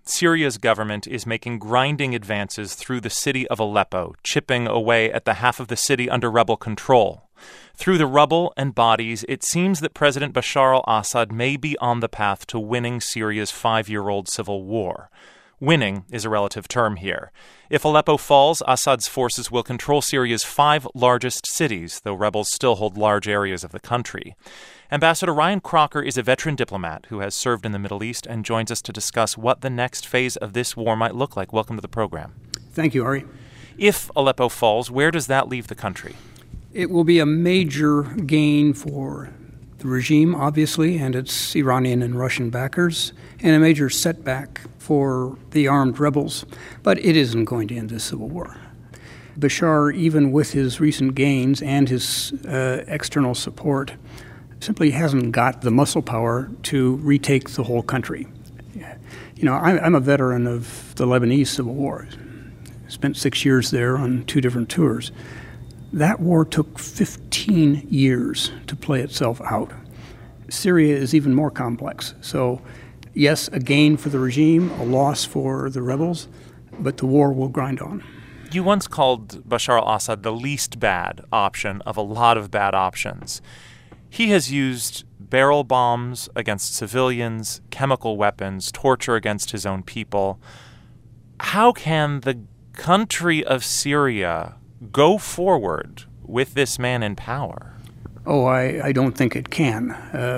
Syria's government is making grinding advances through the city of Aleppo, chipping away at the half of the city under rebel control. Through the rubble and bodies, it seems that President Bashar al-Assad may be on the path to winning Syria's 5-year-old civil war. Winning is a relative term here. If Aleppo falls, Assad's forces will control Syria's 5 largest cities, though rebels still hold large areas of the country. Ambassador Ryan Crocker is a veteran diplomat who has served in the Middle East and joins us to discuss what the next phase of this war might look like. Welcome to the program. Thank you, Ari. If Aleppo falls, where does that leave the country? It will be a major gain for the regime, obviously, and its Iranian and Russian backers, and a major setback for the armed rebels. But it isn't going to end this civil war. Bashar, even with his recent gains and his external support, simply hasn't got the muscle power to retake the whole country. You know, I'm a veteran of the Lebanese Civil War. Spent 6 years there on 2 different tours. That war took 15 years to play itself out. Syria is even more complex. So, yes, a gain for the regime, a loss for the rebels, but the war will grind on. You once called Bashar al-Assad the least bad option of a lot of bad options. He has used barrel bombs against civilians, chemical weapons, torture against his own people. How can the country of Syria go forward with this man in power? Oh, I don't think it can.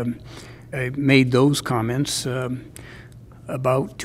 I made those comments about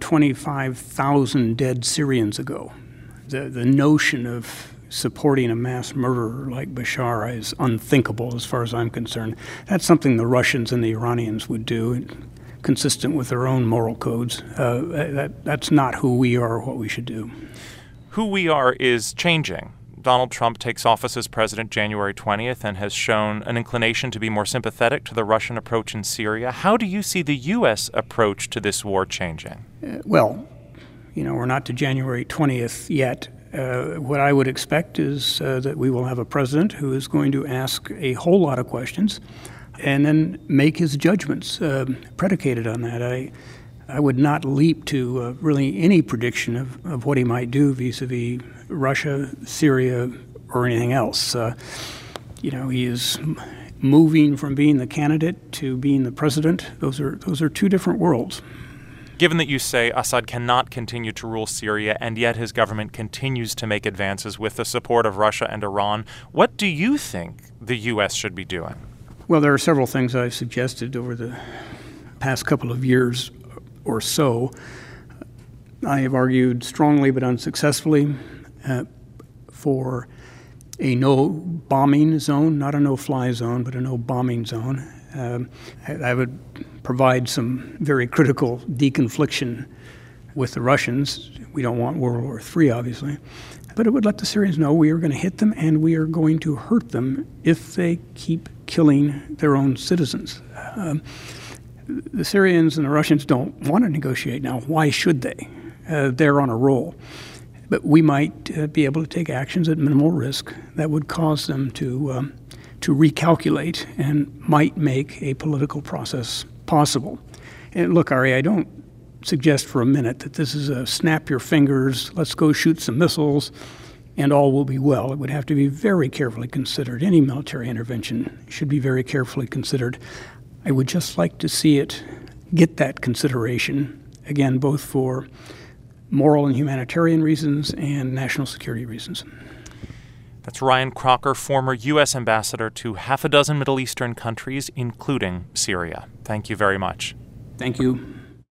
225,000 dead Syrians ago. The notion of supporting a mass murderer like Bashar is unthinkable as far as I'm concerned. That's something the Russians and the Iranians would do, consistent with their own moral codes. That's not who we are or what we should do. Who we are is changing. Donald Trump takes office as president January 20th and has shown an inclination to be more sympathetic to the Russian approach in Syria. How do you see the U.S. approach to this war changing? Well, you know, we're not to January 20th yet. What I would expect is that we will have a president who is going to ask a whole lot of questions and then make his judgments predicated on that. I would not leap to really any prediction of what he might do vis-a-vis Russia, Syria, or anything else. You know, he is moving from being the candidate to being the president. Those are 2 different worlds. Given that you say Assad cannot continue to rule Syria, and yet his government continues to make advances with the support of Russia and Iran, what do you think the U.S. should be doing? Well, there are several things I've suggested over the past couple of years or so. I have argued strongly but unsuccessfully for a no-bombing zone, not a no-fly zone, but a no-bombing zone. I would provide some very critical deconfliction with the Russians. We don't want World War III, obviously. But it would let the Syrians know we are going to hit them and we are going to hurt them if they keep killing their own citizens. The Syrians and the Russians don't want to negotiate now. Why should they? They're on a roll. But we might be able to take actions at minimal risk that would cause them to recalculate and might make a political process possible. And look, Ari, I don't suggest for a minute that this is a snap your fingers, let's go shoot some missiles, and all will be well. It would have to be very carefully considered. Any military intervention should be very carefully considered. I would just like to see it get that consideration, again, both for moral and humanitarian reasons and national security reasons. That's Ryan Crocker, former U.S. ambassador to half a dozen Middle Eastern countries, including Syria. Thank you very much. Thank you.